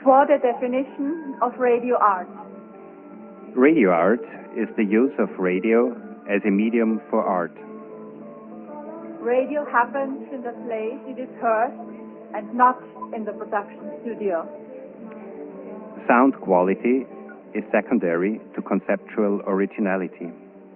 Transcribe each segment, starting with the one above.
For the definition of radio art. Radio art is the use of radio as a medium for art. Radio happens in the place it is heard and not in the production studio. Sound quality is secondary to conceptual originality.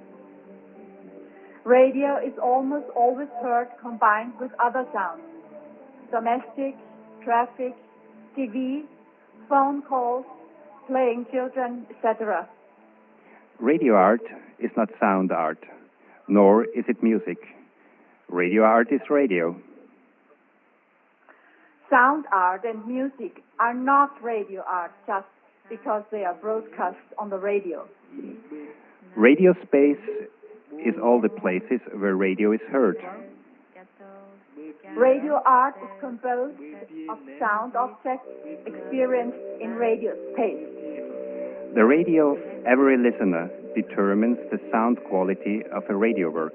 Radio is almost always heard combined with other sounds. Domestic, traffic, TV, phone calls, playing children, etc. Radio art is not sound art, nor is it music. Radio art is radio. Sound art and music are not radio art just because they are broadcast on the radio. Radio space is all the places where radio is heard. Radio art is composed of sound objects experienced in radio space. The radio of every listener determines the sound quality of a radio work.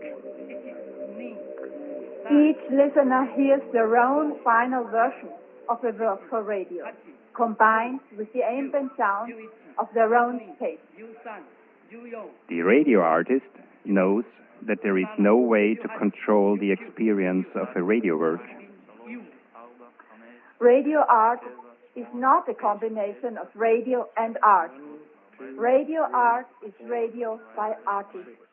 Each listener hears their own final version of a work for radio, combined with the ambient sound of their own space. The radio artist knows that there is no way to control the experience of a radio work. Radio art is not a combination of radio and art. Radio art is radio by artists.